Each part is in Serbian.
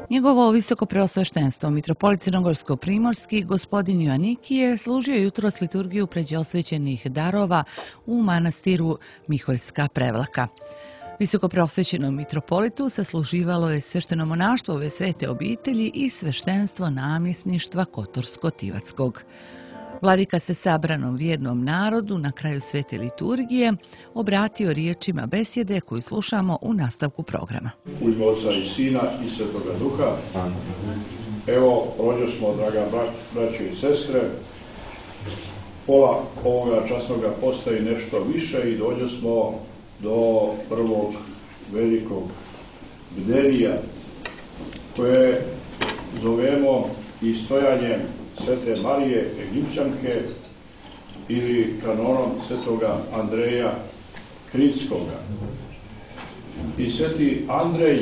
Njegovo visoko preosveštenstvo, mitropolit Crnogorsko-primorski, gospodin Joannikije, služio je jutros liturgiju pređe osvećenih darova u manastiru Miholjska Prevlaka. Visoko preosvećenom mitropolitu sasluživalo je svešteno monaštvo ove svete obitelji i sveštenstvo namjesništva Kotorsko-Tivatskog. Vladika se sabranom vjernom narodu na kraju svete liturgije obratio riječima besjede koju slušamo u nastavku programa. U ime Oca i Sina i Svetoga Duha. Evo, prođo smo, draga braćo i sestre, pola ovoga časnoga posta i nešto više i dođo smo do prvog velikog bdenija koje zovemo i stojanjem Svete Marije Egipćanke ili kanonom Svetoga Andreja Kritskoga. I Sveti Andrej,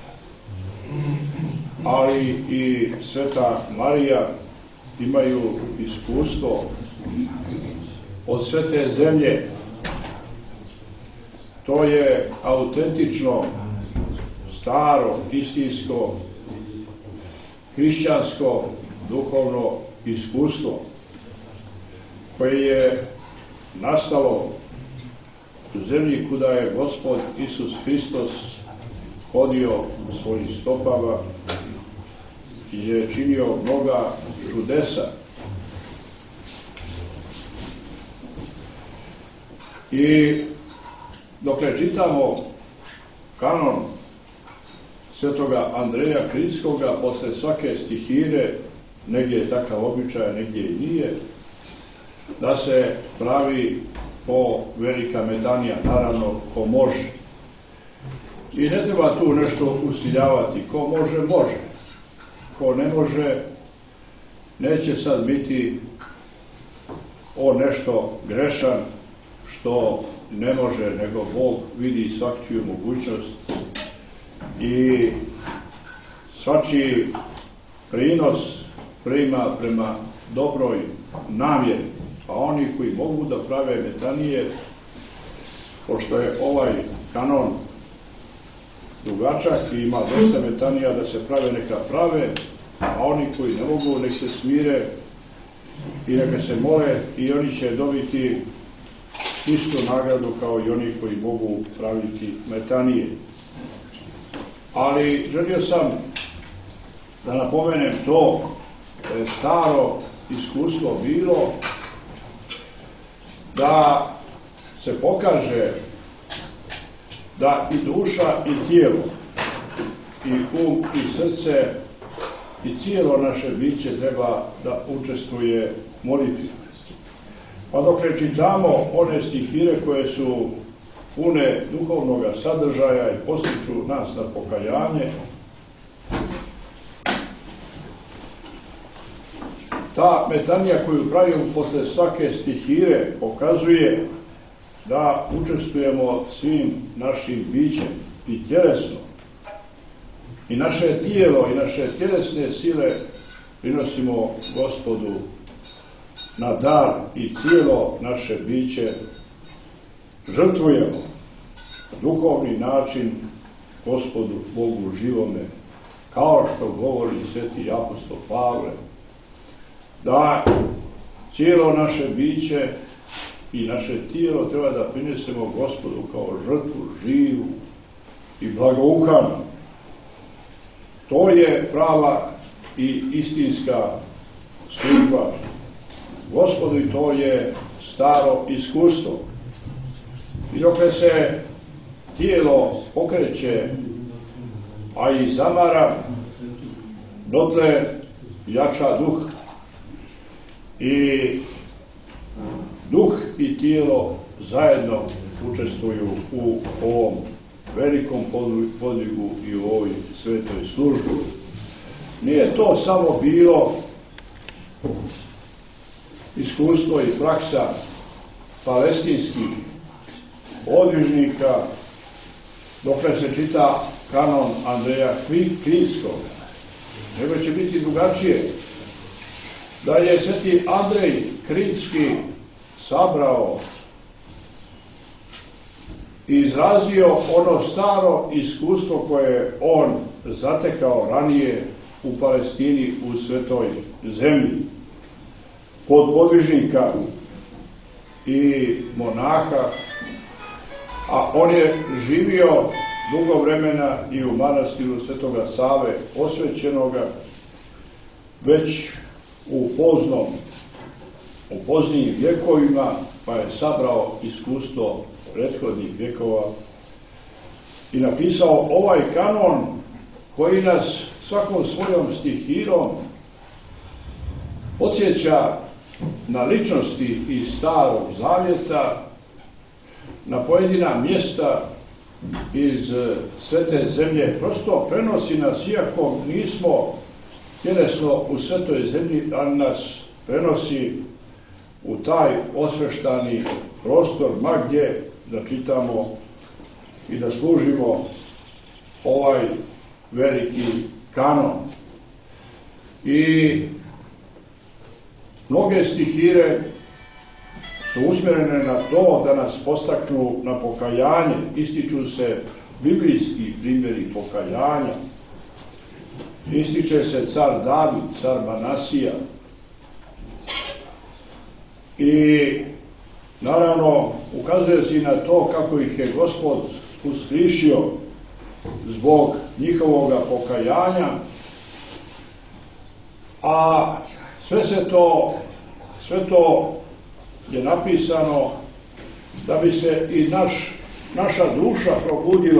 ali i Sveta Marija imaju iskustvo od svete zemlje. To je autentično, staro, istinsko, hrišćansko, duhovno iskustvo koje je nastalo u zemlji kuda je Gospod Isus Hristos hodio u svojim stopama i je činio mnoga čudesa. I dokle čitamo kanon Svetoga Andreja Kritskoga, posle svake stihire, negdje je takav običaj, negdje i nije, da se pravi po velika metanija, naravno ko može. I ne treba tu nešto usiljavati, ko može, može. Ko ne može, neće sad biti on nešto grešan što ne može, nego Bog vidi svačiju mogućnost i svačiji prinos prima prema dobroj namjeri. Pa oni koji mogu da prave metanije, pošto je ovaj kanon dugačak i ima dosta metanija da se prave, neka prave, a oni koji ne mogu, nek se smire i neka se mole i oni će dobiti istu nagradu kao i oni koji mogu praviti metanije. Ali želio sam da napomenem to da je staro iskustvo bilo da se pokaže da i duša i tijelo i um i srce i cijelo naše biće treba da učestvuje molitvi. Pa dok ne čitamo one stihire koje su pune duhovnog sadržaja i postiču nas na pokajanje, ta metanija koju pravimo posle svake stihire pokazuje da učestvujemo svim našim bićem i tjelesno. I naše tijelo i naše tjelesne sile prinosimo Gospodu na dar i cijelo naše biće žrtvujemo na duhovni način Gospodu Bogu živome, kao što govori sveti apostol Pavle, da cijelo naše biće i naše tijelo treba da prinesemo Gospodu kao žrtvu živu i blagouhanu. To je prava i istinska služba Gospodu i to je staro iskustvo. I dokle se tijelo pokreće, a i zamara, dotle jača duh. I duh i tijelo zajedno učestvuju u ovom velikom podvigu i u ovoj svetoj službi. Nije to samo bilo iskustvo i praksa palestinskih podvižnika dokle se čita kanon Andreja Kritskog, nego će biti drugačije. Da je sveti Andrej Kritski sabrao i izrazio ono staro iskustvo koje je on zatekao ranije u Palestini, u Svetoj zemlji, kod podvižnika i monaha, a on je živio dugo vremena i u manastiru Svetoga Save Osvećenoga, već u poznijim vjekovima, pa je sabrao iskustvo prethodnih vjekova i napisao ovaj kanon koji nas svakom svojom stihirom podsjeća na ličnosti iz Starog Zavjeta, na pojedina mjesta iz Svete zemlje. Prosto prenosi nas, iako nismo tjelesno u Svetoj zemlji, ali nas prenosi u taj osveštani prostor, ma gdje da čitamo i da služimo ovaj veliki kanon. I mnoge stihire su usmjerene na to da nas postaknu na pokajanje. Ističu se biblijski primjeri pokajanja. Ističe se car David, car Manasija. I naravno ukazuje se i na to kako ih je Gospod usklišio zbog njihovoga pokajanja, a sve to je napisano da bi se i naša duša probudila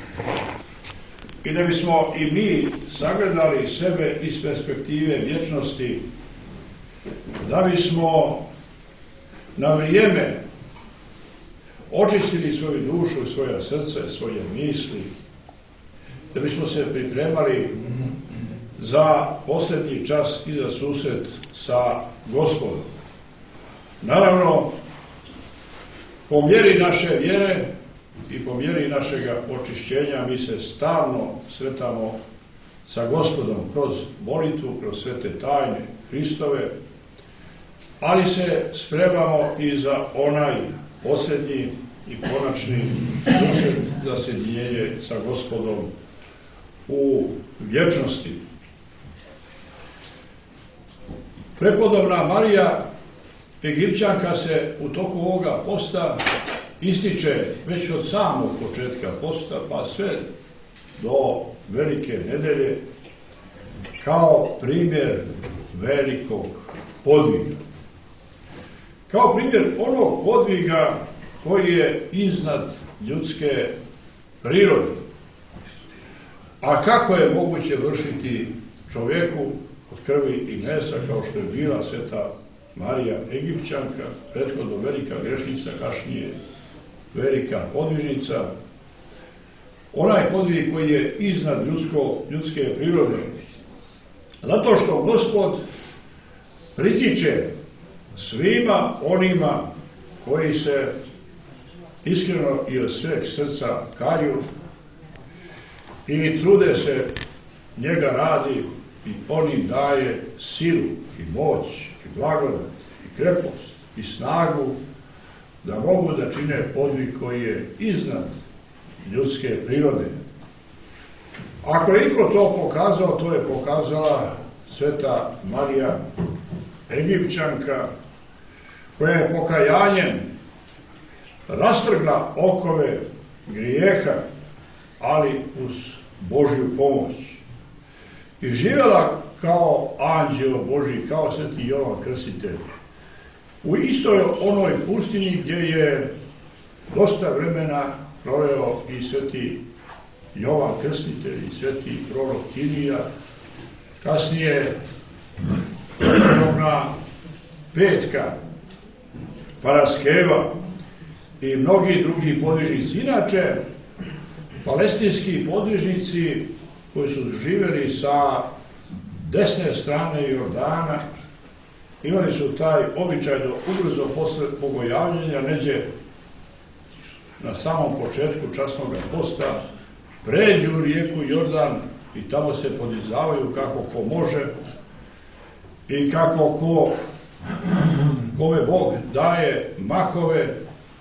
i da bismo i mi sagledali sebe iz perspektive vječnosti, da bismo na vrijeme očistili svoju dušu, svoje srce, svoje misli, da bismo se pripremali za posljednji čas i za susret sa Gospodom. Naravno, po mjeri naše vjere i po mjeri našega očišćenja mi se stalno sretamo sa Gospodom kroz molitvu, kroz svete tajne Hristove, ali se spremamo i za onaj posljednji i konačni susret za sjedinjenje sa Gospodom u vječnosti. Prepodobna Marija Egipćanka se u toku ovoga posta ističe već od samog početka posta pa sve do Velike nedelje kao primjer velikog podviga. Kao primjer onog podviga koji je iznad ljudske prirode. A kako je moguće vršiti čovjeku od krvi i mesa, kao što je bila sveta Marija Egipćanka, prethodno velika grešnica, kasnije velika podvižnica. Onaj podvig koji je iznad ljudske prirode. Zato što Gospod pritiče svima onima koji se iskreno i od sveg srca kaju i trude se njega radi, i on im daje silu i moć i blagodat i krepost i snagu da mogu da čine podvig koji je iznad ljudske prirode. Ako je iko to pokazao, to je pokazala sveta Marija Egipćanka, koja je pokajanjem rastrgla okove grijeha, ali uz Božju pomoć. I živjela kao anđeo Božji, kao sveti Jovan Krstitelj. U istoj onoj pustinji gdje je dosta vremena proveo i sveti Jovan Krstitelj i sveti prorok Ilija, kasnije prorokna Petka, Paraskeva i mnogi drugi podvižnici. Inače, palestinski podvižnici koji su živjeli sa desne strane Jordana imali su taj običaj da ubrzo posle bogojavljenja neđe na samom početku časnog posta pređu rijeku Jordan i tamo se podizavaju kako ko može i kako kome Bog daje mahove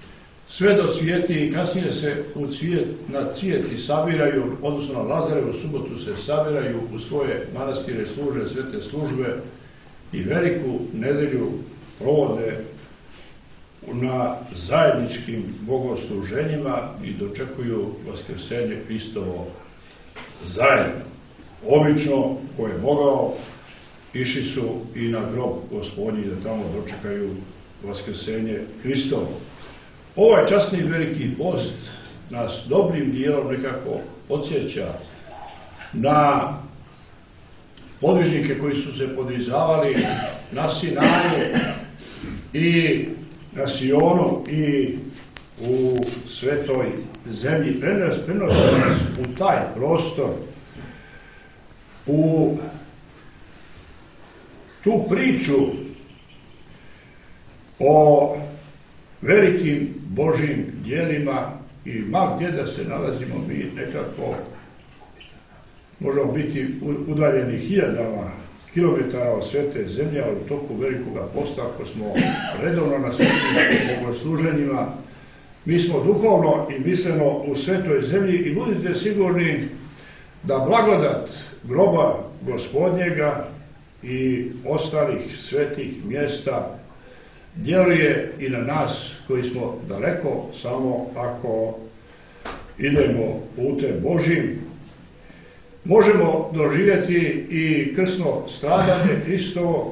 sve do cvijeti i kasnije se na cvijeti sabiraju, odnosno na Lazarevu subotu se sabiraju u svoje manastire, služe svete službe i veliku nedelju provode na zajedničkim bogosluženjima i dočekuju vaskrsenje Hristovo zajedno. Obično, ko je mogao, išli su i na grob Gospodnji da tamo dočekaju vaskrsenje Hristovo. Ovaj časni veliki post nas dobrim dijelom nekako podsjeća na podvižnike koji su se podvizavali na Sinaju i na Sionu i u svetoj zemlji. Prenose nas u taj prostor, u tu priču o velikim Božjim djelima i ma gdje da se nalazimo mi nekako možemo biti udaljeni hiljadama kilometara od svete zemlje, ali u toku velikoga posta, ako smo redovno na svetim bogosluženjima, mi smo duhovno i misleno u svetoj zemlji i budite sigurni da blagodat groba Gospodnjega i ostalih svetih mjesta djeluje i na nas koji smo daleko, samo ako idemo putem Božjim. Možemo doživjeti i krsno stradanje Hristovo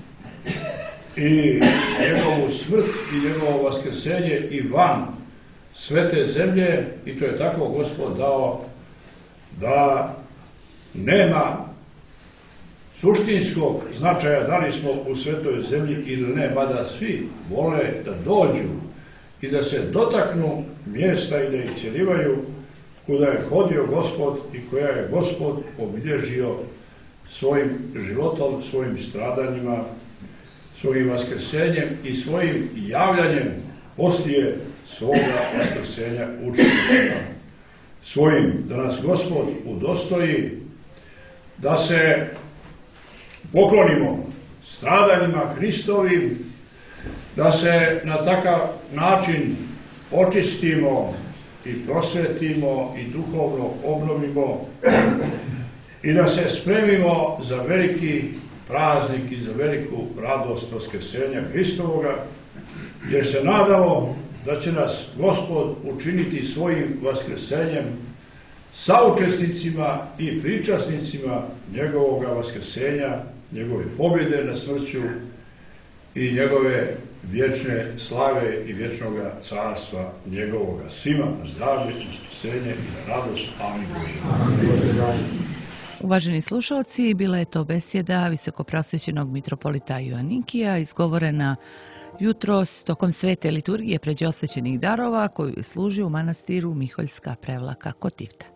i njegovu smrt i njegovo vaskrsenje i van svete zemlje, i to je tako Gospod dao da nema suštinskog značaja da li smo u svetoj zemlji ili ne, mada svi vole da dođu i da se dotaknu mjesta i da ih cjelivaju kuda je hodio Gospod i koja je Gospod obilježio svojim životom, svojim stradanjima, svojim vaskrsenjem i svojim javljanjem poslije svoga vaskrsenja učenicima svojim. Da nas Gospod udostoji da se poklonimo stradanjima Hristovim, da se na takav način očistimo i prosvetimo i duhovno obnovimo i da se spremimo za veliki praznik i za veliku radost vaskrsenja Hristovoga, jer se nadamo da će nas Gospod učiniti svojim vaskrsenjem saučesnicima i pričasnicima njegovoga vaskrsenja, njegove pobjede na smrću i njegove vječne slave i vječnoga carstva njegovoga. Svima na zdravlje, na spasenje i na radost. Amin. Uvaženi slušalci, bila je to besjeda visokoprosvećenog mitropolita Joanikija, izgovorena jutros tokom svete liturgije pređe osvećenih darova koju je služio u manastiru Miholjska Prevlaka kod Tivta.